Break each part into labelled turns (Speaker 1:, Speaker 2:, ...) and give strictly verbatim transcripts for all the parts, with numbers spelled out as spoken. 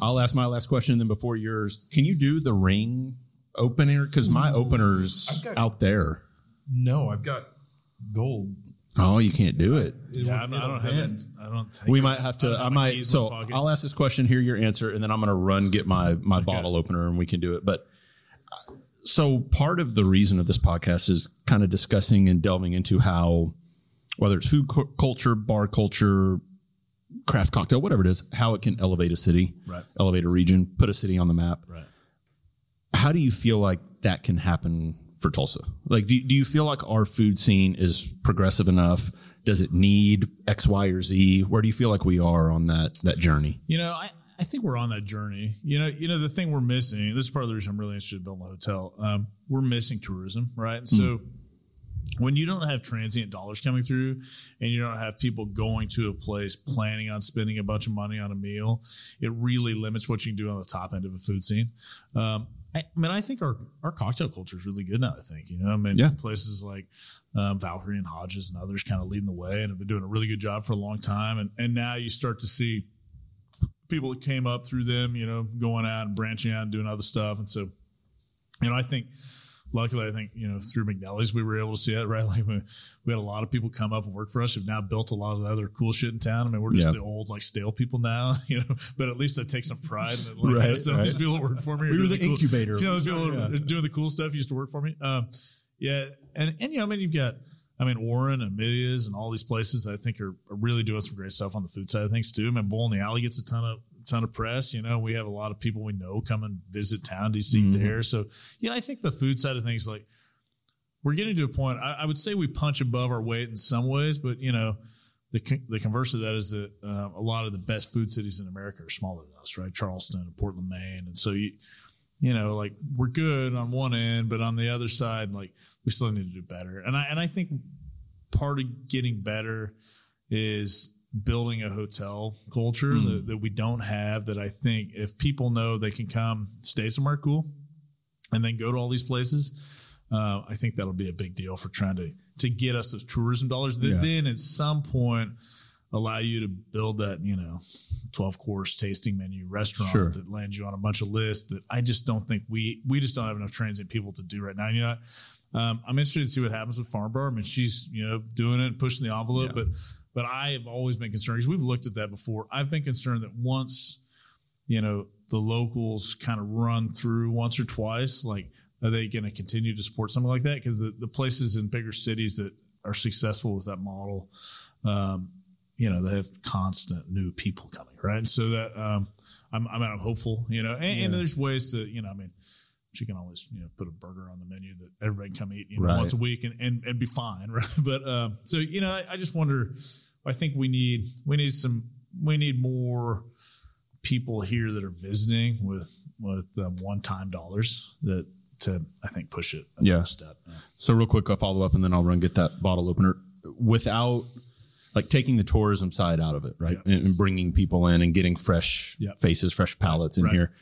Speaker 1: I'll ask my last question, and then before yours, can you do the ring opener? Because my opener's
Speaker 2: got,
Speaker 1: out there.
Speaker 2: No, I've got gold.
Speaker 1: Oh, you can't do it.
Speaker 3: it yeah, I don't have that. I don't think
Speaker 1: we might have to. I, I might. So I'll ask this question, hear your answer, and then I'm going to run get my my okay. bottle opener, and we can do it. But so part of the reason of this podcast is kind of discussing and delving into how, whether it's food cu- culture, bar culture, craft cocktail, whatever it is, how it can elevate a city,
Speaker 3: right.
Speaker 1: elevate a region, put a city on the map.
Speaker 3: Right.
Speaker 1: How do you feel like that can happen for Tulsa? Like, do, do you feel like our food scene is progressive enough? Does it need X, Y, or Z? Where do you feel like we are on that that journey?
Speaker 3: You know, I, I think we're on that journey. You know, you know, the thing we're missing, this is part of the reason I'm really interested in building a hotel. Um, we're missing tourism, right? And so mm. when you don't have transient dollars coming through and you don't have people going to a place planning on spending a bunch of money on a meal, it really limits what you can do on the top end of a food scene. Um, I, I mean, I think our, our cocktail culture is really good now, I think. You know, I mean,
Speaker 1: yeah.
Speaker 3: places like um, Valkyrie and Hodges and others kind of leading the way and have been doing a really good job for a long time. And, and now you start to see people that came up through them, you know, going out and branching out and doing other stuff. And so, you know, I think, luckily, I think, you know, through McNally's, we were able to see it, right? Like we, we had a lot of people come up and work for us who've now built a lot of the other cool shit in town. I mean, we're just
Speaker 1: yeah.
Speaker 3: the old, like, stale people now, you know, but at least I take some pride in it. Like,
Speaker 1: right,
Speaker 3: some
Speaker 1: right.
Speaker 3: of these people that work for me.
Speaker 2: We were the,
Speaker 3: the cool,
Speaker 2: incubator.
Speaker 3: You know, those people
Speaker 2: yeah.
Speaker 3: that are doing the cool stuff used to work for me. Um, yeah. And, and, you know, I mean, you've got, I mean, Warren and Amelia's and all these places that I think are, are really doing some great stuff on the food side of things too. I mean, Bull in the Alley gets a ton of, ton of press. You know, we have a lot of people we know come and visit town to eat mm-hmm. there. So, you know, I think the food side of things, like, we're getting to a point, I, I would say we punch above our weight in some ways, but, you know, the the converse of that is that uh, a lot of the best food cities in America are smaller than us, right? Charleston and Portland, Maine. And so, you you know, like, we're good on one end, but on the other side, like, we still need to do better. And I and I think part of getting better is building a hotel culture mm. that, that we don't have, that I think if people know they can come stay somewhere cool and then go to all these places, Uh, I think that'll be a big deal for trying to, to get us those tourism dollars that yeah. then at some point allow you to build that, you know, twelve course tasting menu restaurant
Speaker 1: sure.
Speaker 3: that lands you on a bunch of lists that I just don't think we, we just don't have enough transient people to do right now. You know, um, I'm interested to see what happens with Farm Bar. I mean, she's, you know, doing it, pushing the envelope, yeah. but, but I have always been concerned because we've looked at that before. I've been concerned that once, you know, the locals kind of run through once or twice, like, are they going to continue to support something like that? Because the, the places in bigger cities that are successful with that model, um, you know, they have constant new people coming, right? And so that um, I'm, I'm, I'm hopeful, you know, and, yeah. and there's ways to, you know, I mean, she can always, you know, put a burger on the menu that everybody can come eat, you know, right. once a week and, and, and be fine, right? But um, so, you know, I, I just wonder, I think we need, we need some, we need more people here that are visiting with, with um, one-time dollars that, to, I think, push it a
Speaker 1: yeah.
Speaker 3: step. Yeah.
Speaker 1: So real quick, I'll follow up and then I'll run get that bottle opener without like taking the tourism side out of it, right? Yeah. And, and bringing people in and getting fresh yeah. faces, fresh palates in right. here.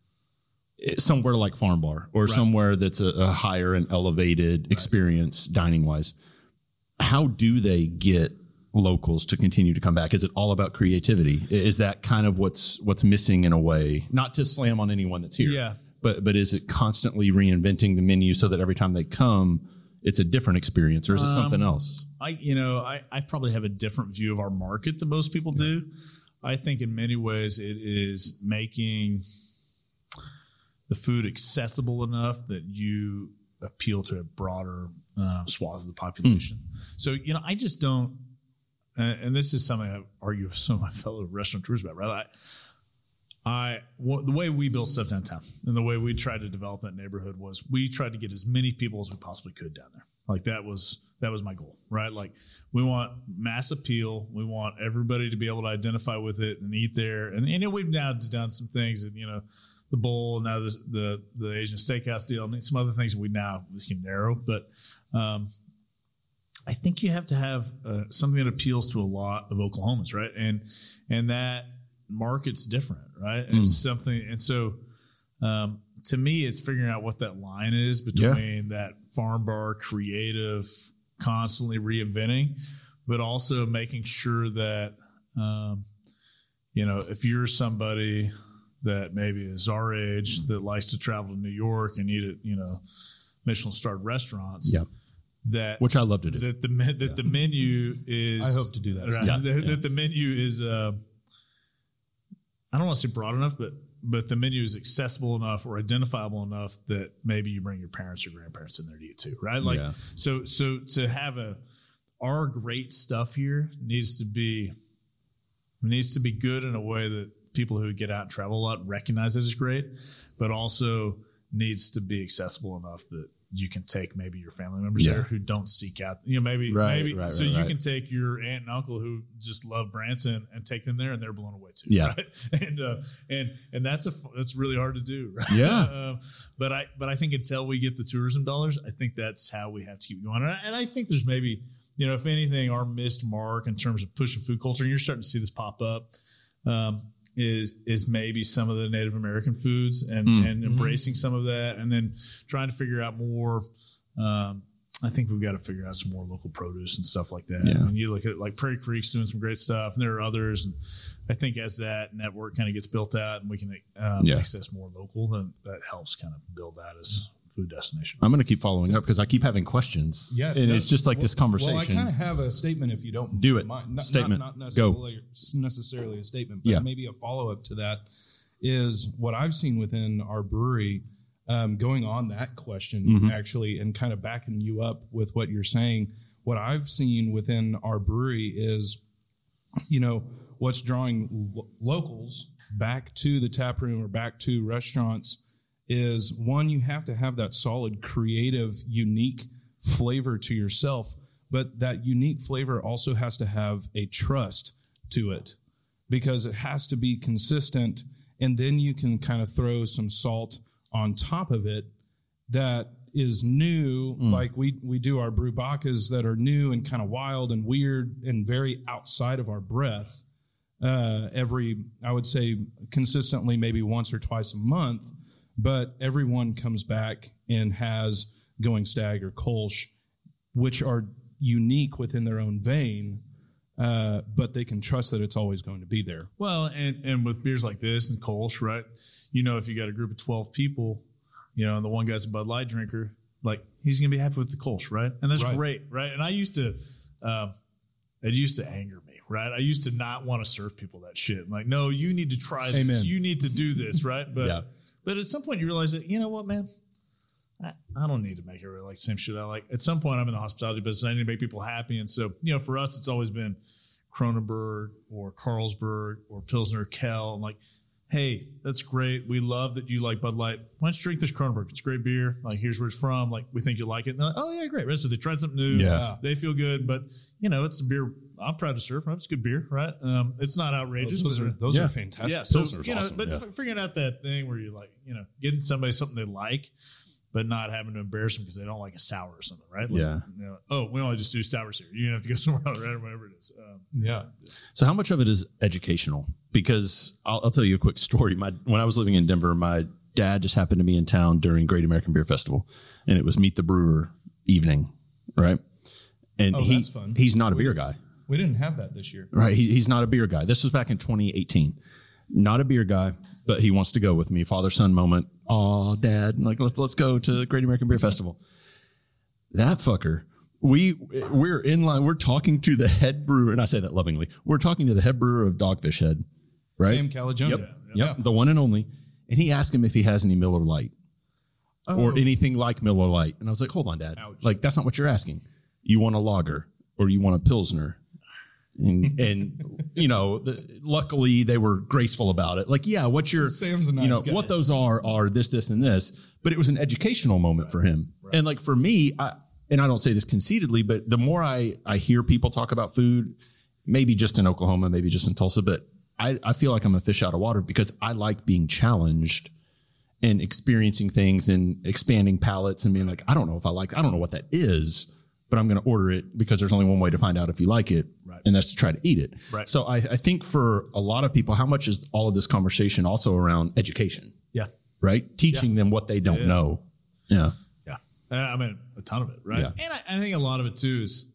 Speaker 1: Somewhere like Farm Bar or right. somewhere that's a, a higher and elevated right. experience dining wise. How do they get locals to continue to come back? Is it all about creativity? Is that kind of what's what's missing in a way? Not to slam on anyone that's here.
Speaker 3: Yeah.
Speaker 1: But but is it constantly reinventing the menu so that every time they come, it's a different experience, or is it something um, else?
Speaker 3: I you know I, I probably have a different view of our market than most people yeah. do. I think in many ways it is making the food accessible enough that you appeal to a broader uh, swath of the population. Mm. So you know I just don't, uh, and this is something I argue with some of my fellow restaurateurs about. Right. I, I well, the way we built stuff downtown and the way we tried to develop that neighborhood was we tried to get as many people as we possibly could down there. Like that was that was my goal, right? Like we want mass appeal. We want everybody to be able to identify with it and eat there. And you know we've now done some things, and you know the bowl, now the the, the Asian Steakhouse deal, and some other things we now we can narrow. But um, I think you have to have uh, something that appeals to a lot of Oklahomans, right? And and that market's different, right? And mm. it's something, and so um, to me, it's figuring out what that line is between yeah. that Farm Bar creative, constantly reinventing, but also making sure that um, you know if you're somebody that maybe is our age that likes to travel to New York and eat at, you know, Michelin starred restaurants.
Speaker 1: Yeah.
Speaker 3: That
Speaker 1: which I love to do.
Speaker 3: That the that yeah. the menu is.
Speaker 2: I hope to do that.
Speaker 3: Right,
Speaker 1: yeah.
Speaker 3: That,
Speaker 1: yeah.
Speaker 3: that the menu is. Uh, I don't want to say broad enough, but but the menu is accessible enough or identifiable enough that maybe you bring your parents or grandparents in there to eat too, right? Like
Speaker 1: yeah.
Speaker 3: so so to have a our great stuff here needs to be needs to be good in a way that people who get out and travel a lot recognize it as great, but also needs to be accessible enough that you can take maybe your family members
Speaker 1: yeah.
Speaker 3: there who don't seek out, you know, maybe,
Speaker 1: right,
Speaker 3: maybe,
Speaker 1: right,
Speaker 3: so
Speaker 1: right,
Speaker 3: you
Speaker 1: right.
Speaker 3: can take your aunt and uncle who just love Branson and take them there and they're blown away too.
Speaker 1: Yeah.
Speaker 3: Right? And, uh, and, and that's a, that's really hard to do. Right?
Speaker 1: Yeah.
Speaker 3: um, but I, but I think until we get the tourism dollars, I think that's how we have to keep going. And I, and I think there's maybe, you know, if anything, our missed mark in terms of pushing food culture, and you're starting to see this pop up, um, is is maybe some of the Native American foods and,
Speaker 1: mm.
Speaker 3: and embracing some of that, and then trying to figure out more. Um, I think we've got to figure out some more local produce and stuff like that.
Speaker 1: Yeah.
Speaker 3: And you look at like Prairie Creek's doing some great stuff, and there are others. And I think as that network kind of gets built out and we can um,
Speaker 1: yeah.
Speaker 3: access more local, then that helps kind of build that as food destination.
Speaker 1: I'm going to keep following up because I keep having questions.
Speaker 2: Yeah,
Speaker 1: and it's just like
Speaker 2: well,
Speaker 1: this conversation.
Speaker 2: Well, I kind of have a statement if you don't
Speaker 1: do it.
Speaker 2: Mind. Not,
Speaker 1: Statement.
Speaker 2: Not, not
Speaker 1: Go.
Speaker 2: necessarily, necessarily a statement, but
Speaker 1: yeah.
Speaker 2: maybe a follow up to that is what I've seen within our brewery. Um, going on that question,
Speaker 1: mm-hmm.
Speaker 2: actually, and kind of backing you up with what you're saying, what I've seen within our brewery is, you know, what's drawing lo- locals back to the tap room or back to restaurants is, one, you have to have that solid, creative, unique flavor to yourself, but that unique flavor also has to have a trust to it because it has to be consistent, and then you can kind of throw some salt on top of it that is new, mm. like we we do our brew bacas that are new and kind of wild and weird and very outside of our breath uh, every, I would say, consistently maybe once or twice a month, but everyone comes back and has Going Stag or Kolsch, which are unique within their own vein, uh, but they can trust that it's always going to be there.
Speaker 3: Well, and, and with beers like this and Kolsch, right? You know, if you got a group of twelve people, you know, and the one guy's a Bud Light drinker, like he's going to be happy with the Kolsch, right? And that's
Speaker 2: right.
Speaker 3: great, right? And I used to, um, it used to anger me, right? I used to not want to serve people that shit. I'm like, no, you need to try this.
Speaker 2: Amen.
Speaker 3: You need to do this, right? But
Speaker 1: yeah.
Speaker 3: but at some point you realize that, you know what, man? I, I don't need to make everybody like the same shit I like. At some point I'm in the hospitality business. I need to make people happy. And so, you know, for us, it's always been Kronenberg or Carlsberg or Pilsner Kell. I'm like, hey, that's great. We love that you like Bud Light. Why don't you drink this Kronenberg? It's great beer. Like, here's where it's from. Like, we think you like it. And they're like, oh, yeah, great. So they tried something new.
Speaker 1: Yeah.
Speaker 3: They feel good. But, you know, it's a beer I'm proud to serve. It's good beer, right? Um, it's not outrageous.
Speaker 2: Well, those
Speaker 3: but,
Speaker 2: are, those
Speaker 1: yeah.
Speaker 2: are fantastic.
Speaker 3: yeah, so,
Speaker 1: Pilsner's
Speaker 3: you know,
Speaker 1: awesome,
Speaker 3: but
Speaker 1: yeah.
Speaker 3: figuring out that thing where you like, you know, getting somebody something they like, but not having to embarrass them because they don't like a sour or something, right? Like,
Speaker 1: Yeah.
Speaker 3: You know, oh, we only just do sours here. You have to go somewhere else, right? Or whatever it is. Um,
Speaker 2: Yeah.
Speaker 1: So how much of it is educational? Because I'll, I'll tell you a quick story. My when I was living in Denver, my dad just happened to be in town during Great American Beer Festival, and it was Meet the Brewer evening, right? And
Speaker 2: Oh,
Speaker 1: he
Speaker 2: that's fun.
Speaker 1: he's not a beer guy,
Speaker 2: We didn't have that this year.
Speaker 1: right? He, he's not a beer guy. This was back in twenty eighteen. Not a beer guy, but he wants to go with me. Father son moment. Oh, Dad, like let's let's go to Great American Beer Festival. That fucker. We we're in line. We're talking to the head brewer, and I say that lovingly. We're talking to the head brewer of Dogfish Head, right?
Speaker 2: Sam Calagione.
Speaker 1: Yep,
Speaker 2: Yeah.
Speaker 1: yep, the one and only. And he asked him if he has any Miller Lite
Speaker 2: Oh.
Speaker 1: or anything like Miller Lite. And I was like, hold on, Dad.
Speaker 2: Ouch.
Speaker 1: Like that's not what you're asking. You want a lager or you want a Pilsner? And, and you know, the, luckily they were graceful about it. Like, yeah, what you're,
Speaker 2: Sam's a nice
Speaker 1: you know,
Speaker 2: guy.
Speaker 1: what those are are this, this, and this. But it was an educational moment for him. Right. And like for me, I, and I don't say this conceitedly, but the more I, I hear people talk about food, maybe just in Oklahoma, maybe just in Tulsa, but I, I feel like I'm a fish out of water because I like being challenged and experiencing things and expanding palates and being like, I don't know if I like, I don't know what that is, but I'm going to order it because there's only one way to find out if you like it.
Speaker 3: Right.
Speaker 1: And that's to try to eat it.
Speaker 3: Right.
Speaker 1: So I, I think for a lot of people, how much is all of this conversation also around education,
Speaker 3: yeah.
Speaker 1: right? Teaching
Speaker 3: Yeah.
Speaker 1: them what they don't
Speaker 3: Yeah.
Speaker 1: know. Yeah.
Speaker 3: Yeah. Uh, I mean, a ton of it, right?
Speaker 1: Yeah.
Speaker 3: And I, I think a lot of it too is,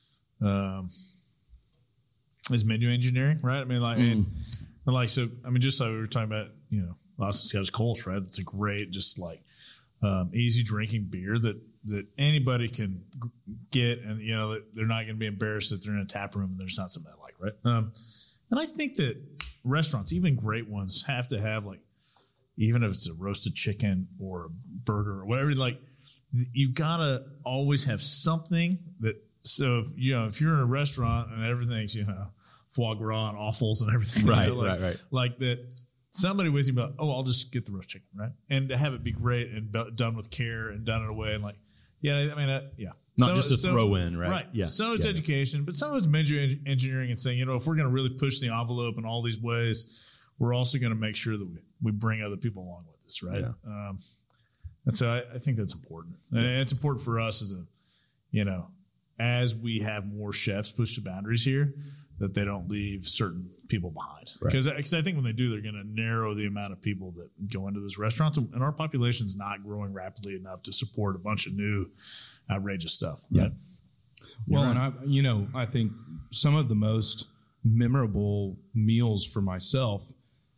Speaker 3: um, is menu engineering, right? I mean, like,
Speaker 1: Mm.
Speaker 3: and, and like, so, I mean, just like we were talking about, you know, Boston Scotch Kolsch, right? That's a great, just like um, easy drinking beer that that anybody can get, and you know they're not going to be embarrassed that they're in a tap room and there's not something I like, right? Um, and I think that restaurants, even great ones, have to have like, even if it's a roasted chicken or a burger or whatever, like you gotta always have something that. So if, you know, if you're in a restaurant and everything's, you know, foie gras and offals and everything,
Speaker 1: right,
Speaker 3: you know, like,
Speaker 1: right, right,
Speaker 3: like that. Somebody with you about, oh, I'll just get the roast chicken, right? And to have it be great and be, done with care and done in a way and like, yeah, I mean, uh, yeah,
Speaker 1: not
Speaker 3: so,
Speaker 1: just a
Speaker 3: so,
Speaker 1: throw in, right?
Speaker 3: Right.
Speaker 1: Yeah.
Speaker 3: So it's
Speaker 1: yeah.
Speaker 3: education, but some of it's major engineering and saying, you know, if we're going to really push the envelope in all these ways, we're also going to make sure that we, we bring other people along with us, right? Yeah. Um, and so I, I think that's important, and it's important for us as a, you know. As we have more chefs push the boundaries here, that they don't leave certain people behind. Because right. I think when they do, they're going to narrow the amount of people that go into those restaurants. And our population is not growing rapidly enough to support a bunch of new outrageous stuff.
Speaker 2: Yeah.
Speaker 3: Right?
Speaker 2: Well, right. and I, you know, I think some of the most memorable meals for myself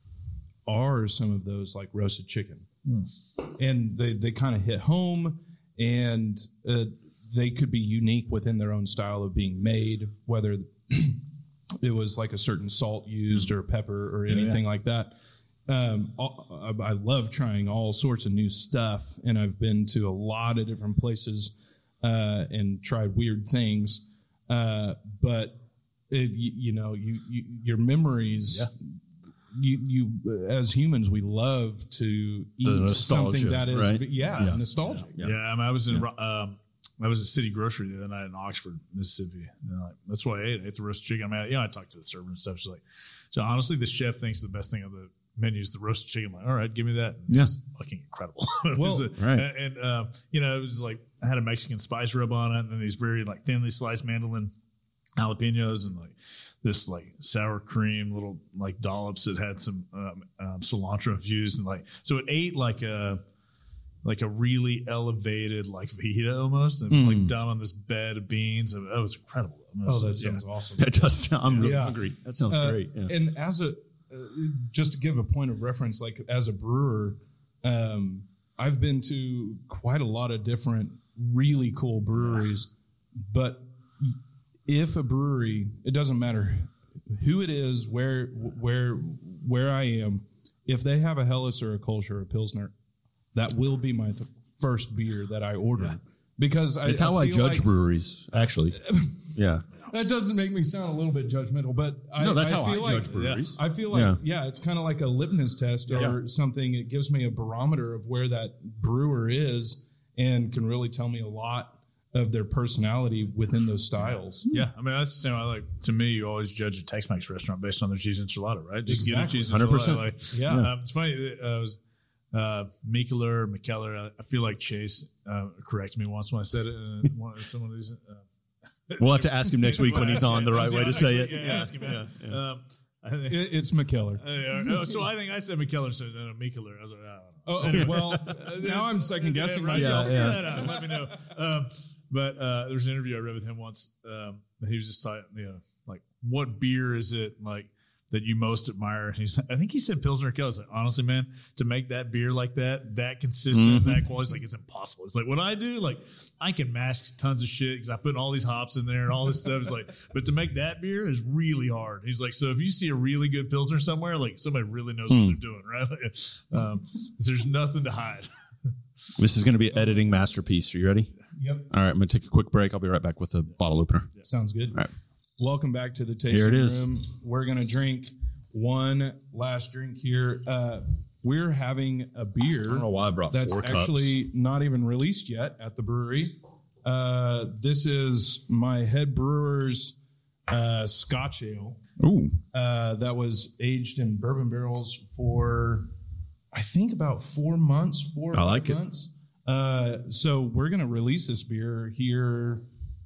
Speaker 2: are some of those like roasted chicken. Mm. And they, they kind of hit home, and uh, they could be unique within their own style of being made, whether it was like a certain salt used or pepper or anything yeah. like that. Um, I love trying all sorts of new stuff, and I've been to a lot of different places uh, and tried weird things. Uh, but it, you, you know, you, you your memories. Yeah. You, you, as humans, we love to eat something that is,
Speaker 1: right?
Speaker 2: yeah, yeah, nostalgic.
Speaker 3: Yeah, yeah. I mean, I was in. Yeah. Um, I was at City Grocery the other night in Oxford, Mississippi. And like, that's what I ate. I ate the roasted chicken. I mean, I, you know, I talked to the server and stuff. She's like, so honestly, the chef thinks the best thing on the menu is the roasted chicken. I'm like, all right, give me that.
Speaker 1: Yes.
Speaker 3: Yeah. Fucking incredible.
Speaker 1: Well,
Speaker 3: a,
Speaker 1: right.
Speaker 3: And, and uh, you know, it was like, I had a Mexican spice rub on it, and then these very like thinly sliced mandolin jalapenos, and like this like sour cream little like dollops that had some um, um, cilantro infused, and like, so it ate like a, like a really elevated, like fajita almost. And it was mm. like done on this bed of beans. It was incredible.
Speaker 2: Oh, that sounds yeah. awesome.
Speaker 1: That does sound, I'm really
Speaker 2: yeah.
Speaker 1: hungry. That sounds
Speaker 2: uh,
Speaker 1: great. Yeah.
Speaker 2: And as a, uh, just to give a point of reference, like as a brewer, um, I've been to quite a lot of different really cool breweries, but if a brewery, it doesn't matter who it is, where, where, where I am, if they have a Helles or a Kolsch or a Pilsner, that will be my th- first beer that I order. Yeah. Because I,
Speaker 1: it's how I, I judge like, breweries, actually. Yeah.
Speaker 2: That doesn't make me sound a little bit judgmental, but I,
Speaker 1: no, that's
Speaker 2: I
Speaker 1: how
Speaker 2: feel
Speaker 1: I
Speaker 2: like,
Speaker 1: judge breweries.
Speaker 2: I feel like, yeah, yeah it's kind of like a litmus test or yeah. something. It gives me a barometer of where that brewer is and can really tell me a lot of their personality within those styles.
Speaker 3: Yeah, I mean, that's the same. I like, to me, you always judge a Tex-Mex restaurant based on their cheese enchilada, right? Just exactly. get a cheese enchilada. one hundred percent. Like,
Speaker 2: yeah.
Speaker 3: Um, it's funny. Uh, I was, Uh, Mikkeller, McKellar. I feel like Chase uh, corrected me once when I said it. Uh, one, some of these. Uh,
Speaker 1: we'll have to ask him next week when he's on the right way to say it.
Speaker 3: Yeah, yeah, ask him. Yeah, yeah. Um,
Speaker 2: it, it's McKellar.
Speaker 3: Uh, no, so I think I said McKellar, so no, no, Mikkeller. I was like, I
Speaker 2: don't know. Oh, well, now I'm second guessing myself.
Speaker 3: Yeah, yeah. That out. Let me know. Um, but uh, there was an interview I read with him once. Um, he was just like, you know, like, what beer is it like that you most admire? And he's, I think he said Pilsner Urquell. I was like, honestly, man, to make that beer like that, that consistent, mm-hmm. that quality, it's like, it's impossible. It's like, what I do, like, I can mask tons of shit because I put all these hops in there and all this stuff. It's like, but to make that beer is really hard. He's like, so if you see a really good Pilsner somewhere, like, somebody really knows mm. what they're doing, right? um, there's nothing to hide.
Speaker 1: This is going to be an editing masterpiece. Are you ready?
Speaker 2: Yep.
Speaker 1: All right, I'm going to take a quick break. I'll be right back with a bottle opener.
Speaker 2: Yeah. Sounds good.
Speaker 1: All right.
Speaker 2: Welcome back to the tasting
Speaker 1: here it is.
Speaker 2: room. We're going to drink one last drink here. Uh, we're having a beer.
Speaker 1: I don't know why I brought
Speaker 2: that's
Speaker 1: four
Speaker 2: actually
Speaker 1: cups.
Speaker 2: Not even released yet at the brewery. Uh, this is my head brewer's uh, Scotch ale.
Speaker 1: Ooh.
Speaker 2: Uh, that was aged in bourbon barrels for, I think, about four months. Four
Speaker 1: I like
Speaker 2: months. It. Uh, so we're going to release this beer here,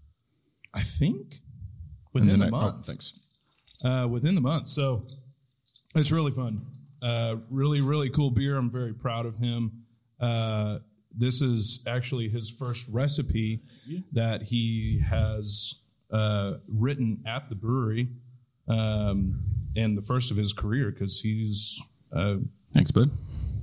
Speaker 2: I think, within the month.
Speaker 1: Oh, thanks.
Speaker 2: Uh, within the month. So it's really fun. Uh, really, really cool beer. I'm very proud of him. Uh, this is actually his first recipe yeah. that he has uh, written at the brewery, um, and the first of his career because he's uh,
Speaker 1: thanks, bud.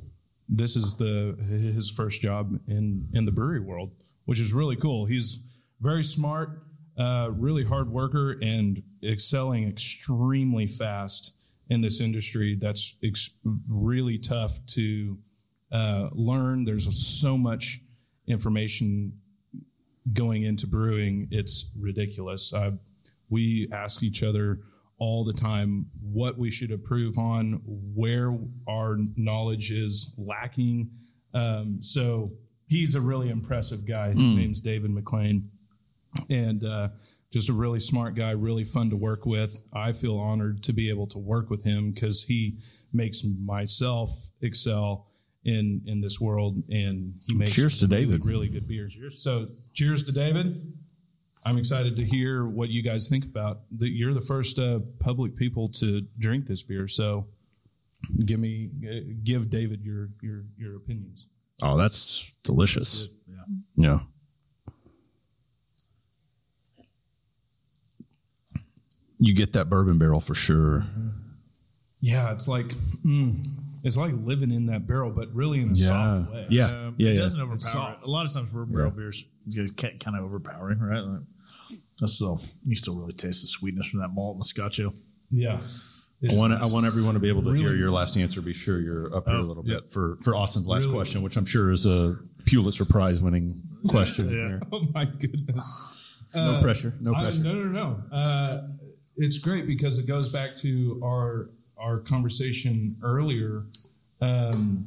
Speaker 2: this is the his first job in, in the brewery world, which is really cool. He's very smart, uh, really hard worker, and excelling extremely fast in this industry. That's ex- really tough to uh, learn. There's so much information going into brewing. It's ridiculous. Uh, we ask each other all the time what we should improve on, where our knowledge is lacking. Um, so he's a really impressive guy. His mm. name's David McLean, and uh, just a really smart guy, really fun to work with. I feel honored to be able to work with him because he makes myself excel in in this world, and he makes
Speaker 1: cheers to
Speaker 2: really,
Speaker 1: David.
Speaker 2: really good beers. Cheers. So cheers to David. I'm excited to hear what you guys think about. The, you're the first uh, public people to drink this beer, so give me uh, give David your your your opinions.
Speaker 1: Oh, that's delicious.
Speaker 3: That's
Speaker 1: yeah. yeah. You get that bourbon barrel for sure.
Speaker 2: Yeah, it's like mm, it's like living in that barrel, but really in a
Speaker 1: yeah.
Speaker 2: soft way.
Speaker 1: Yeah,
Speaker 3: um,
Speaker 1: yeah.
Speaker 3: It
Speaker 1: yeah.
Speaker 3: doesn't overpower it. A lot of times, bourbon barrel yeah. beers get kind of overpowering, right? Like, that's still you still really taste the sweetness from that malt and the Scotch ale.
Speaker 2: Yeah.
Speaker 1: I want nice. I want everyone to be able to really? hear your last answer. Be sure you're up here oh, a little bit yeah. for, for Austin's last really? question, which I'm sure is a Pulitzer Prize winning question.
Speaker 2: yeah. There. Oh my goodness!
Speaker 1: No uh, pressure. No pressure.
Speaker 2: I, no, no, no. Uh, it's great because it goes back to our our conversation earlier. Um,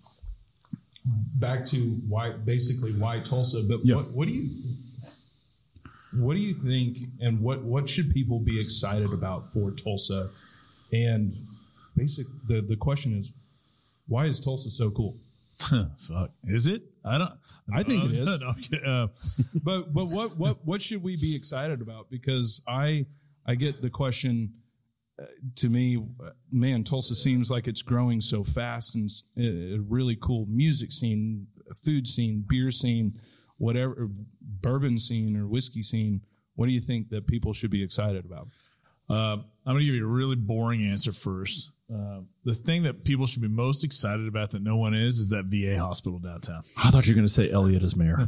Speaker 2: back to why, basically why Tulsa. But yep. what, what do you? What do you think, and what, what should people be excited about for Tulsa? And basic the, the question is, why is Tulsa so cool?
Speaker 3: Fuck, is it? I don't.
Speaker 2: I think
Speaker 3: uh,
Speaker 2: it is.
Speaker 3: No, okay, uh,
Speaker 2: but but what, what what should we be excited about? Because I I get the question. Uh, to me, man, Tulsa seems like it's growing so fast, and a really cool music scene, food scene, beer scene, whatever, bourbon scene or whiskey scene. What do you think that people should be excited about?
Speaker 3: Uh, I'm going to give you a really boring answer first. Uh, the thing that people should be most excited about that no one is is that V A hospital downtown.
Speaker 1: I thought you were going to say Elliott as mayor.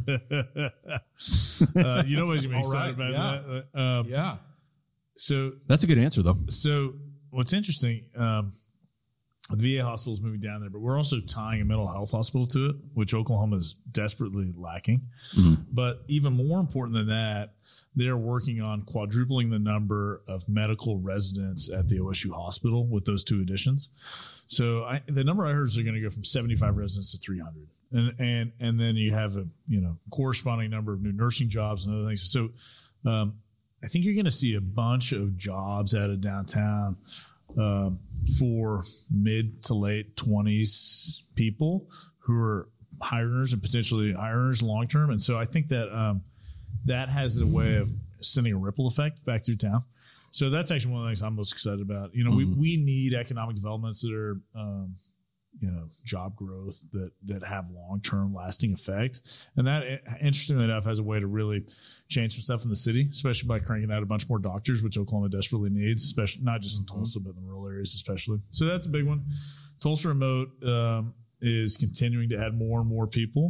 Speaker 3: uh, you know what you're excited
Speaker 2: right,
Speaker 3: about
Speaker 2: yeah.
Speaker 3: that? Um,
Speaker 2: yeah.
Speaker 3: So
Speaker 1: that's a good answer, though.
Speaker 3: So what's interesting, um, the V A hospital is moving down there, but we're also tying a mental health hospital to it, which Oklahoma is desperately lacking. Mm-hmm. But even more important than that, they're working on quadrupling the number of medical residents at the O S U hospital with those two additions. So I, the number I heard is they're going to go from seventy-five residents to three hundred. And, and, and then you have a, you know, corresponding number of new nursing jobs and other things. So, um, I think you're going to see a bunch of jobs out of downtown um, for mid to late twenties people who are high earners and potentially high earners long term. And so I think that um, that has a way of sending a ripple effect back through town. So that's actually one of the things I'm most excited about. You know, mm-hmm. we, we need economic developments that are, um, you know, job growth that, that have long-term lasting effect. And that, interestingly enough, has a way to really change some stuff in the city, especially by cranking out a bunch more doctors, which Oklahoma desperately needs, especially not just in mm-hmm. Tulsa, but in the rural areas especially. So that's a big one. Tulsa Remote um, is continuing to add more and more people.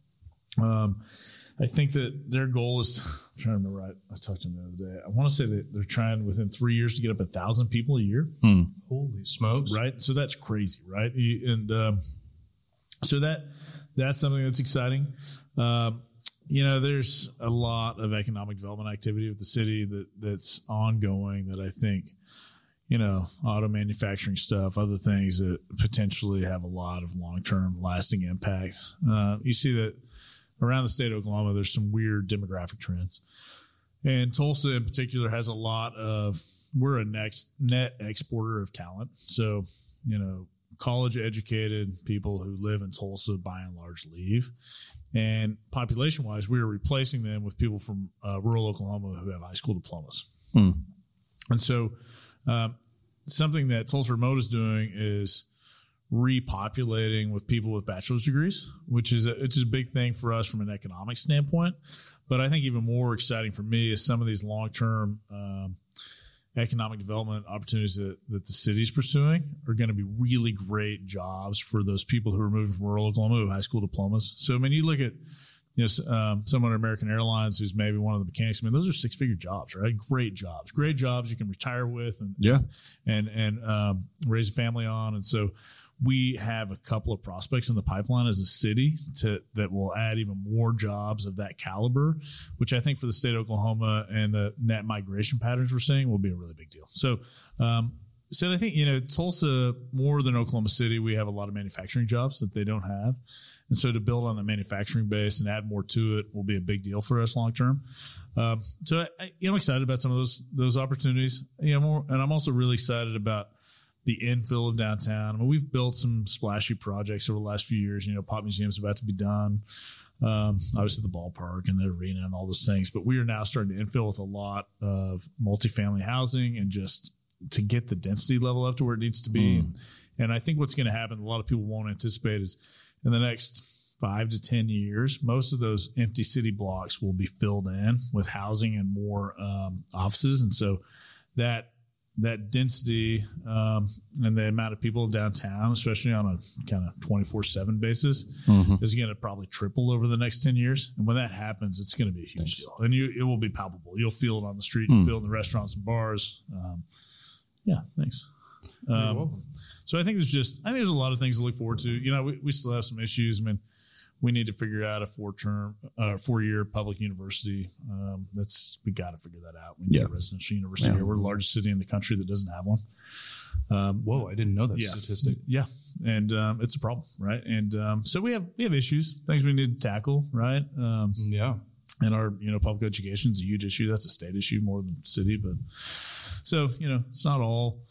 Speaker 3: Um, I think that their goal is, I'm trying to remember, right, I talked to them the other day. I want to say that they're trying within three years to get up a thousand people a year.
Speaker 1: Hmm.
Speaker 2: Holy smokes.
Speaker 3: Right. So that's crazy. Right. And um, so that that's something that's exciting. Um, you know, there's a lot of economic development activity with the city that that's ongoing that I think, you know, auto manufacturing stuff, other things that potentially have a lot of long-term lasting impact. Uh, you see that around the state of Oklahoma, there's some weird demographic trends. And Tulsa in particular has a lot of, we're a next net exporter of talent. So, you know, college educated people who live in Tulsa by and large leave. And population wise, we are replacing them with people from uh, rural Oklahoma who have high school diplomas.
Speaker 1: Hmm.
Speaker 3: And so um, something that Tulsa Remote is doing is repopulating with people with bachelor's degrees, which is a, it's a big thing for us from an economic standpoint. But I think even more exciting for me is some of these long-term um, economic development opportunities that, that the city's pursuing are going to be really great jobs for those people who are moving from rural Oklahoma who have high school diplomas. So, I mean, you look at, you know, um, someone at American Airlines who's maybe one of the mechanics. I mean, those are six figure jobs, right? Great jobs, great jobs you can retire with and,
Speaker 1: yeah.
Speaker 3: and, and, um, raise a family on. And so we have a couple of prospects in the pipeline as a city to, that will add even more jobs of that caliber, which I think for the state of Oklahoma and the net migration patterns we're seeing will be a really big deal. So, um, so I think, you know, Tulsa, more than Oklahoma City, we have a lot of manufacturing jobs that they don't have. And so to build on the manufacturing base and add more to it will be a big deal for us long term. Um, so I, I'm excited about some of those, those opportunities. You know, more, and I'm also really excited about the infill of downtown. I mean, we've built some splashy projects over the last few years. You know, Pop Museum's about to be done. Um, obviously the ballpark and the arena and all those things, but we are now starting to infill with a lot of multifamily housing and just to get the density level up to where it needs to be. Mm. And I think what's going to happen, a lot of people won't anticipate, is in the next five to ten years, most of those empty city blocks will be filled in with housing and more um, offices. And so that that density um, and the amount of people downtown, especially on a kind of twenty-four seven basis, mm-hmm. is going to probably triple over the next ten years. And when that happens, it's going to be a huge Thanks. deal. And you, it will be palpable. You'll feel it on the street. Mm. You'll feel it in the restaurants and bars. Um, yeah, thanks. Um, so I think there's just, I think there's a lot of things to look forward to. You know, we, we still have some issues. I mean, we need to figure out a four term, uh, four year public university. Um, that's, we got to figure that out. We need yeah. a residential university yeah. here. We're the largest city in the country that doesn't have one. Um,
Speaker 2: Whoa, I didn't know that
Speaker 3: yeah,
Speaker 2: statistic.
Speaker 3: Yeah. And, um, it's a problem. Right. And, um, so we have, we have issues, things we need to tackle. Right. Um,
Speaker 2: yeah.
Speaker 3: And our, you know, public education is a huge issue. That's a state issue more than city, but so, you know, it's not all,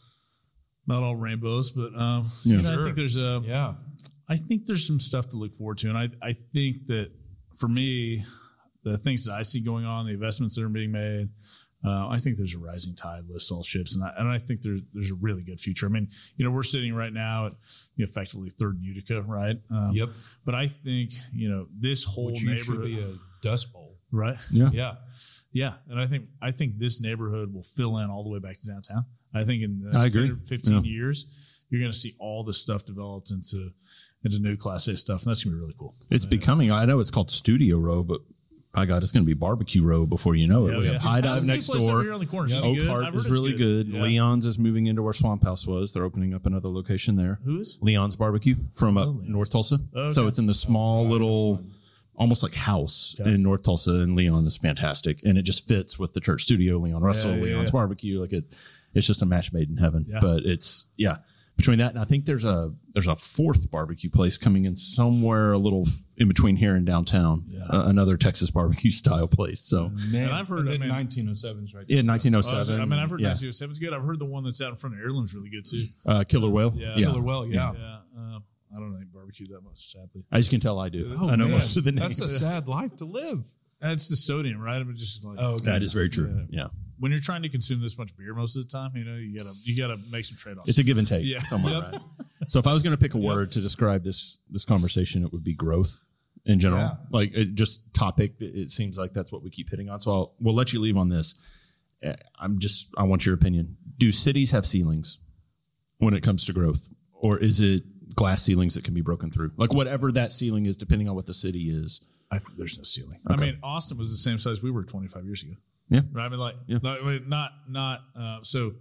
Speaker 3: not all rainbows, but, um, yeah. you know, sure. I think there's a,
Speaker 2: yeah.
Speaker 3: I think there's some stuff to look forward to. And I, I think that for me, the things that I see going on, the investments that are being made, uh, I think there's a rising tide lifts all ships. And I, and I think there's, there's a really good future. I mean, you know, we're sitting right now at you know, effectively third in Utica, right? Um,
Speaker 2: yep.
Speaker 3: But I think, you know, this whole
Speaker 2: Which
Speaker 3: neighborhood
Speaker 2: should be a dust bowl.
Speaker 3: Right.
Speaker 2: Yeah. Yeah.
Speaker 3: Yeah. And I think, I think this neighborhood will fill in all the way back to downtown. I think in the
Speaker 1: I
Speaker 3: next
Speaker 1: agree.
Speaker 3: fifteen
Speaker 1: yeah.
Speaker 3: years, you're going to see all this stuff developed into, into new Class A stuff. And that's going to be really cool.
Speaker 1: It's uh, becoming, I know it's called Studio Row, but by God, it's going to be Barbecue Row before you know it.
Speaker 3: Yeah,
Speaker 1: we
Speaker 3: yeah.
Speaker 1: have High Dive next door.
Speaker 3: Here on the corner.
Speaker 1: Yeah. Oak Heart is really good. good. Yeah. Leon's is moving into where Swamp House was. They're opening up another location there.
Speaker 3: Who is?
Speaker 1: Leon's Barbecue from up oh, North Tulsa. Oh, okay. So it's in the small oh, little, almost like house okay. in North Tulsa, and Leon is fantastic. And it just fits with the church studio, Leon Russell, yeah, yeah, Leon's yeah. Barbecue. Like it, it's just a match made in heaven. Yeah. But it's, yeah. Between that and I think there's a there's a fourth barbecue place coming in somewhere a little in between here and downtown, yeah. uh, another Texas barbecue style place. So
Speaker 3: Man, and I've heard
Speaker 2: and
Speaker 3: I mean,
Speaker 2: nineteen oh seven's right.
Speaker 1: Yeah, nineteen oh seven.
Speaker 3: Oh, I mean, I've heard yeah. nineteen oh seven's good. I've heard the one that's out in front of Heirloom's really good too.
Speaker 1: Uh, Killer Whale.
Speaker 3: Yeah.
Speaker 2: yeah. Killer Whale. Yeah.
Speaker 3: yeah. Uh, I don't like barbecue that much, sadly.
Speaker 1: As you can tell, I do.
Speaker 2: Oh,
Speaker 1: I know
Speaker 2: man.
Speaker 1: most of the names.
Speaker 2: That's a sad life to live.
Speaker 3: That's the sodium, right? I'm just like,
Speaker 1: oh, okay. That is very true. Yeah. yeah.
Speaker 3: When you're trying to consume this much beer most of the time, you know, you gotta you gotta make some trade offs.
Speaker 1: It's a give and take.
Speaker 3: Yeah.
Speaker 1: Somewhere, yep. right? So if I was going to pick a word yep. to describe this this conversation, it would be growth in general. Yeah. Like it, just topic. It, it seems like that's what we keep hitting on. So I'll, we'll let you leave on this. I'm just I want your opinion. Do cities have ceilings when it comes to growth, or is it glass ceilings that can be broken through? Like whatever that ceiling is, depending on what the city is.
Speaker 3: I, there's no ceiling. Okay. I mean, Austin was the same size we were twenty-five years ago.
Speaker 1: Yeah.
Speaker 3: Right. I mean, like, yeah. not, I mean, not, not, uh, so,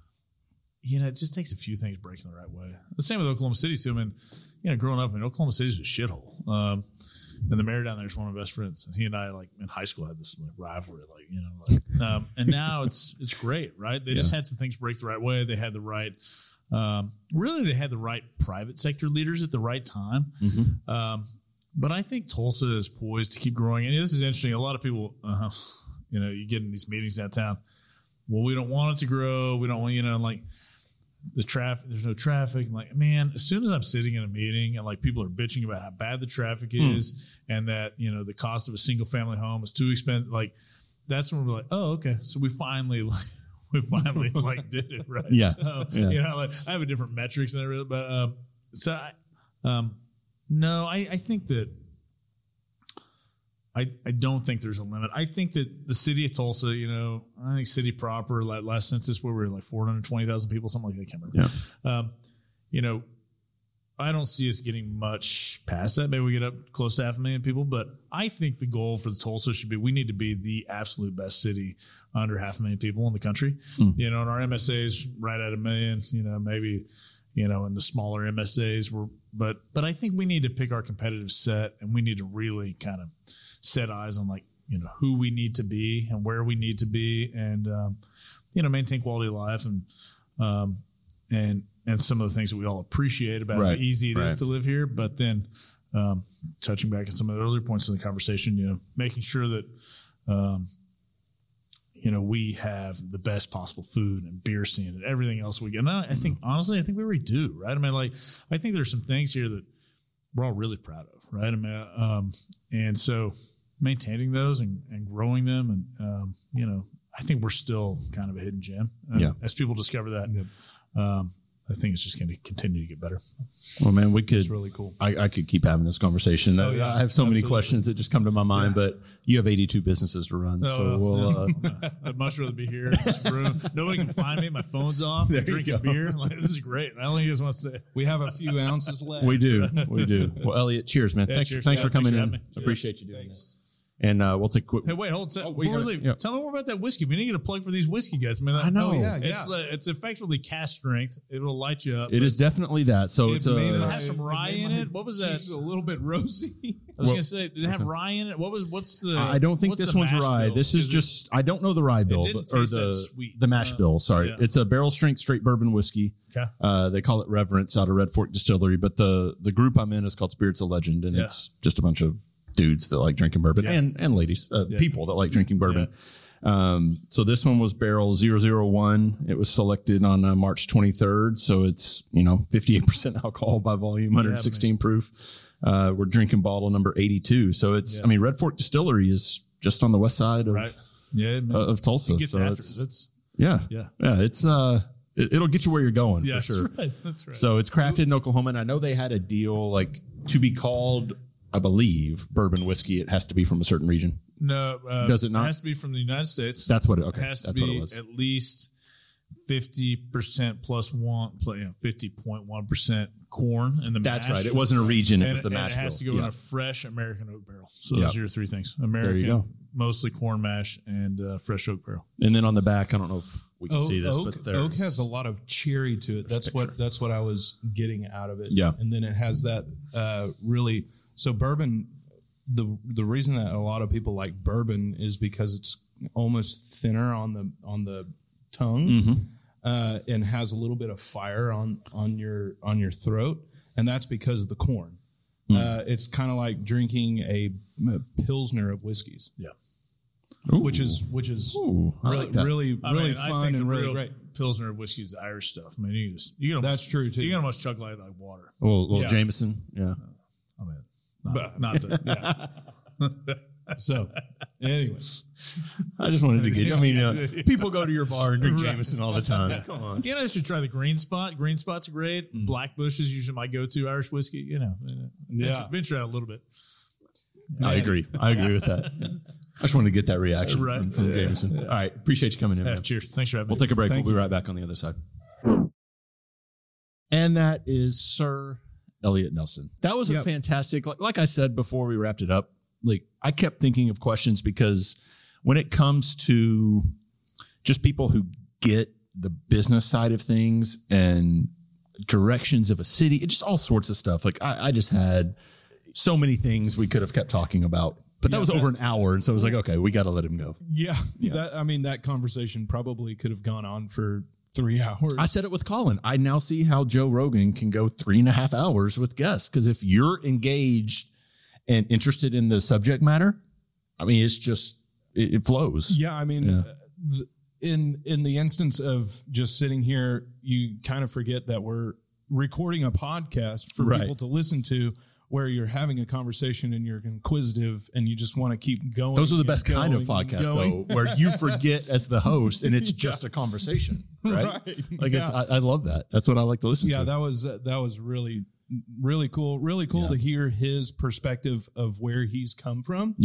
Speaker 3: you know, it just takes a few things breaking the right way. The same with Oklahoma City, too. I mean, you know, growing up, I mean, Oklahoma City's a shithole. Um, and the mayor down there is one of my best friends. And he and I, like, in high school had this like, rivalry, like, you know, like, um, and now it's, it's great, right? They yeah. just had some things break the right way. They had the right, um, really, they had the right private sector leaders at the right time. Mm-hmm. Um, but I think Tulsa is poised to keep growing. And this is interesting. A lot of people, uh, you know, you get in these meetings downtown. Well, we don't want it to grow. We don't want, you know, like the traffic, there's no traffic. I'm like, man, as soon as I'm sitting in a meeting and like people are bitching about how bad the traffic is mm. and that, you know, the cost of a single family home is too expensive. Like that's when we're like, oh, okay. So we finally like, we finally like did it. Right.
Speaker 1: Yeah.
Speaker 3: Um,
Speaker 1: yeah.
Speaker 3: You know, like I have a different metrics and everything, but, um, so I, um, no, I, I think that, I, I don't think there's a limit. I think that the city of Tulsa, you know, I think city proper, like last census where we were like four hundred twenty thousand people, something like that. I can't remember. Yeah. Um, you know, I don't see us getting much past that. Maybe we get up close to half a million people, but I think the goal for the Tulsa should be we need to be the absolute best city under half a million people in the country. Mm. You know, and our M S A is right at a million, you know, maybe, you know, in the smaller M S As we're, but, but I think we need to pick our competitive set and we need to really kind of set eyes on like, you know, who we need to be and where we need to be and, um, you know, maintain quality of life and, um, and, and some of the things that we all appreciate about right. how easy it right. is to live here. But then um, touching back on some of the earlier points in the conversation, you know, making sure that, um, you know, we have the best possible food and beer scene and everything else we get. And I, I think, honestly, I think we already do, right? I mean, like, I think there's some things here that we're all really proud of, right? I mean, um, and so maintaining those and, and growing them and, um, you know, I think we're still kind of a hidden gem. Uh, yeah. As people discover that, yeah. um, I think it's just going to continue to get better.
Speaker 1: Well, man, we could.
Speaker 2: It's really cool.
Speaker 1: I, I could keep having this conversation.
Speaker 2: Oh, yeah,
Speaker 1: I have so
Speaker 2: absolutely.
Speaker 1: many questions that just come to my mind, yeah. but you have eighty-two businesses to run. Oh, so we'll.
Speaker 3: Yeah. Uh, I'd much rather be here in this room. Nobody can find me. My phone's off. I'm drinking beer. Like, this is great. I don't think you guys want to say.
Speaker 2: We have a few ounces left.
Speaker 1: We do. We do. Well, Elliot, cheers, man.
Speaker 3: Yeah,
Speaker 1: thanks,
Speaker 3: cheers,
Speaker 1: thanks
Speaker 3: yeah,
Speaker 1: for coming
Speaker 3: thanks for
Speaker 1: in. Appreciate you doing thanks. this. And uh, we'll take a quick.
Speaker 3: Hey, wait, hold on.
Speaker 1: Oh,
Speaker 3: Before we
Speaker 1: gotta,
Speaker 3: leave,
Speaker 1: yeah.
Speaker 3: tell me more about that whiskey. We need to get a plug for these whiskey guys. I mean,
Speaker 1: I know.
Speaker 3: Oh,
Speaker 1: yeah,
Speaker 3: it's,
Speaker 2: yeah.
Speaker 3: Uh, it's effectively cast strength. It'll light you up.
Speaker 1: It is definitely that. So
Speaker 2: it
Speaker 1: it's a.
Speaker 3: It'll have some rye in it. What was that?
Speaker 2: It's a little bit rosy.
Speaker 3: I was
Speaker 1: well,
Speaker 3: going to say, did it have rye in it? What was? What's the?
Speaker 1: I don't think this one's rye.
Speaker 3: Bill?
Speaker 1: This is, is just. It, I don't know the rye bill, but, or the
Speaker 3: sweet.
Speaker 1: the mash
Speaker 3: uh,
Speaker 1: bill. Sorry,
Speaker 3: yeah.
Speaker 1: it's a barrel strength straight bourbon whiskey.
Speaker 3: Okay.
Speaker 1: Uh, they call it Reverence out of Red Fork Distillery, but the the group I'm in is called Spirits of Legend, and yeah. it's just a bunch of dudes that like drinking bourbon yeah. and and ladies, uh, yeah. people that like drinking bourbon. Yeah. Um, so this one was barrel zero zero one. It was selected on uh, March twenty-third. So it's, you know, fifty-eight percent alcohol by volume, one hundred sixteen yeah, proof. Uh, we're drinking bottle number eighty-two. So it's, yeah. I mean, Red Fork Distillery is just on the west side of,
Speaker 3: right. yeah,
Speaker 1: uh, of Tulsa.
Speaker 3: It gets
Speaker 1: so
Speaker 3: after
Speaker 1: it's,
Speaker 3: it's,
Speaker 1: yeah,
Speaker 3: yeah,
Speaker 1: yeah. It's, uh, it, it'll get you where you're going
Speaker 3: yeah,
Speaker 1: for sure.
Speaker 3: That's right. That's right.
Speaker 1: So it's crafted in Oklahoma. And I know they had a deal like to be called, I believe, bourbon whiskey. It has to be from a certain region.
Speaker 3: No, uh,
Speaker 1: does it not?
Speaker 3: It has to be from the United States.
Speaker 1: That's what it. Okay,
Speaker 3: it has to
Speaker 1: that's
Speaker 3: be
Speaker 1: what it was.
Speaker 3: At least fifty percent plus one, you know, fifty point one percent corn in the.
Speaker 1: That's
Speaker 3: mash.
Speaker 1: right. It wasn't a region. It
Speaker 3: and,
Speaker 1: was the
Speaker 3: and
Speaker 1: mash.
Speaker 3: It has
Speaker 1: bill.
Speaker 3: to go
Speaker 1: yeah.
Speaker 3: in a fresh American oak barrel. So
Speaker 1: yep.
Speaker 3: those are your three things: American,
Speaker 1: there you go.
Speaker 3: mostly corn mash, and uh, fresh oak barrel.
Speaker 1: And then on the back, I don't know if we can
Speaker 2: oak,
Speaker 1: see this,
Speaker 2: oak,
Speaker 1: but there's,
Speaker 2: oak has a lot of cherry to it. That's what that's what I was getting out of it.
Speaker 1: Yeah,
Speaker 2: and then it has that uh, really. So bourbon. The the reason that a lot of people like bourbon is because it's almost thinner on the on the tongue
Speaker 1: mm-hmm.
Speaker 2: uh, and has a little bit of fire on on your on your throat, and that's because of the corn. Mm. Uh, it's kind of like drinking a, a pilsner of whiskeys.
Speaker 3: Yeah,
Speaker 1: Ooh.
Speaker 2: which is which is
Speaker 1: Ooh,
Speaker 2: really
Speaker 1: like
Speaker 2: really
Speaker 3: I
Speaker 2: really
Speaker 3: mean,
Speaker 2: fun
Speaker 3: I think
Speaker 2: and
Speaker 3: the
Speaker 2: really
Speaker 3: real
Speaker 2: great.
Speaker 3: Pilsner of whiskey is the Irish stuff. I mean, you just you can almost,
Speaker 2: That's true too.
Speaker 3: You can almost chug like like water.
Speaker 1: Well, well
Speaker 2: yeah.
Speaker 1: Jameson, yeah.
Speaker 3: I mean, not,
Speaker 2: But,
Speaker 3: not the. Yeah.
Speaker 2: So, anyway,
Speaker 1: I just wanted to get. I mean, uh, people go to your bar and drink Jameson all the time.
Speaker 3: Yeah.
Speaker 1: Come on,
Speaker 3: you know, I should try the Green Spot. Green Spot's great.
Speaker 1: Mm.
Speaker 3: Black Bush is usually my go-to Irish whiskey. You know,
Speaker 2: yeah,
Speaker 3: venture, venture out a little bit.
Speaker 1: I agree. I agree with that. I just wanted to get that reaction
Speaker 3: right.
Speaker 1: from, from
Speaker 3: yeah.
Speaker 1: Jameson.
Speaker 3: Yeah.
Speaker 1: All right, appreciate you coming in.
Speaker 3: Yeah,
Speaker 1: Man.
Speaker 3: cheers. Thanks for having
Speaker 1: we'll
Speaker 3: me.
Speaker 1: We'll take a break.
Speaker 2: Thank
Speaker 1: we'll
Speaker 2: you.
Speaker 1: be right back on the other side. And that is Sir Elliot Nelson. That was
Speaker 2: yep.
Speaker 1: a fantastic. Like, like I said before we wrapped it up. Like I kept thinking of questions because when it comes to just people who get the business side of things and directions of a city, it just all sorts of stuff. Like I, I just had so many things we could have kept talking about, but that yeah, was that, over an hour. And so I was like, okay, we got to let him go.
Speaker 2: Yeah. yeah. That, I mean, that conversation probably could have gone on for three hours.
Speaker 1: I said it with Colin. I now see how Joe Rogan can go three and a half hours with guests. Cause if you're engaged and interested in the subject matter, I mean, it's just, it, it flows.
Speaker 2: Yeah. I mean, yeah. The, in, in the instance of just sitting here, you kind of forget that we're recording a podcast for
Speaker 1: right.
Speaker 2: people to listen to, where you're having a conversation and you're inquisitive and you just want to keep going.
Speaker 1: Those are the best kind of podcasts though, where you forget as the host and it's just yeah. a conversation, right? right. Like yeah. it's, I, I love that. That's what I like to listen
Speaker 2: yeah,
Speaker 1: to.
Speaker 2: Yeah, that was, uh, that was really, really cool. Really cool yeah. to hear his perspective of where he's come from.
Speaker 1: Yep.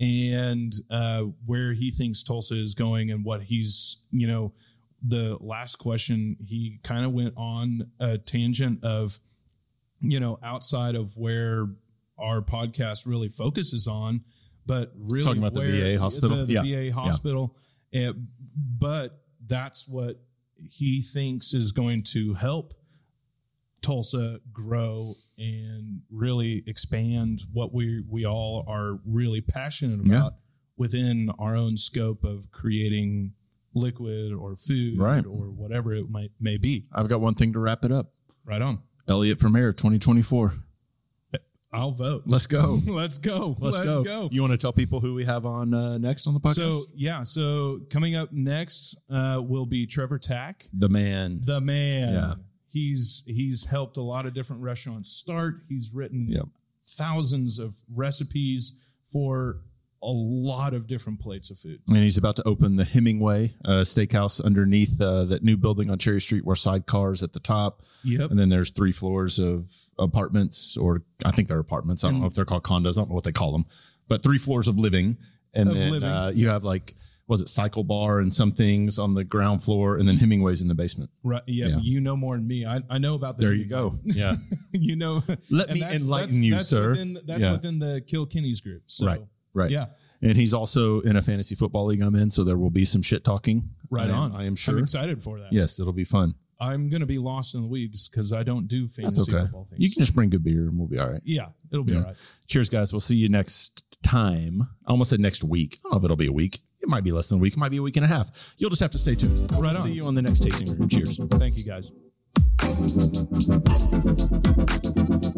Speaker 2: and uh, where he thinks Tulsa is going and what he's, you know, the last question, he kind of went on a tangent of, you know, outside of where our podcast really focuses on, but really
Speaker 1: talking about
Speaker 2: where,
Speaker 1: the V A hospital,
Speaker 2: the, the
Speaker 1: yeah.
Speaker 2: V A hospital, yeah. and, but that's what he thinks is going to help Tulsa grow and really expand what we we all are really passionate about yeah. within our own scope of creating liquid or food
Speaker 1: right.
Speaker 2: or whatever it might may be.
Speaker 1: I've got one thing to wrap it up.
Speaker 2: Right on.
Speaker 1: Elliott for mayor twenty twenty-four.
Speaker 2: I'll vote.
Speaker 1: Let's go.
Speaker 2: Let's go.
Speaker 1: Let's,
Speaker 2: Let's
Speaker 1: go.
Speaker 2: go.
Speaker 1: You want to tell people who we have on uh, next on the podcast?
Speaker 2: So, yeah. So coming up next uh, will be Trevor Tack.
Speaker 1: The man.
Speaker 2: The man.
Speaker 1: Yeah.
Speaker 2: He's he's helped a lot of different restaurants start. He's written
Speaker 1: yep.
Speaker 2: thousands of recipes for a lot of different plates of food.
Speaker 1: And he's about to open the Hemingway uh, Steakhouse underneath uh, that new building on Cherry Street where sidecar's at the top.
Speaker 2: Yep.
Speaker 1: And then there's three floors of apartments, or I think they're apartments. I don't and, know if they're called condos. I don't know what they call them. But three floors of living. And of then living. Uh, you have like... was it Cycle Bar and some things on the ground floor, and then Hemingway's in the basement.
Speaker 2: Right. Yeah. yeah. You know more than me. I, I know about the
Speaker 1: There
Speaker 2: Hemingway.
Speaker 1: you go. Yeah.
Speaker 2: you know.
Speaker 1: Let me
Speaker 2: that's,
Speaker 1: enlighten
Speaker 2: that's,
Speaker 1: you,
Speaker 2: that's
Speaker 1: sir.
Speaker 2: Within, that's
Speaker 1: yeah.
Speaker 2: within the Kilkenny's group. So,
Speaker 1: right. Right.
Speaker 2: Yeah.
Speaker 1: And he's also in a fantasy football league I'm in, so there will be some shit talking.
Speaker 2: Right
Speaker 1: I,
Speaker 2: on.
Speaker 1: I am sure.
Speaker 2: I'm excited for that.
Speaker 1: Yes, it'll be fun.
Speaker 2: I'm going to be lost in the weeds because I don't do fantasy
Speaker 1: That's okay.
Speaker 2: football things.
Speaker 1: You can just bring good beer and we'll be all right.
Speaker 2: Yeah, it'll be
Speaker 1: yeah.
Speaker 2: all right.
Speaker 1: Cheers, guys. We'll see you next time. I almost said next week. I don't know if it'll be a week. It might be less than a week. It might be a week and a half. You'll just have to stay tuned.
Speaker 2: Right on.
Speaker 1: See you on the next tasting room. Cheers.
Speaker 2: Thank you, guys.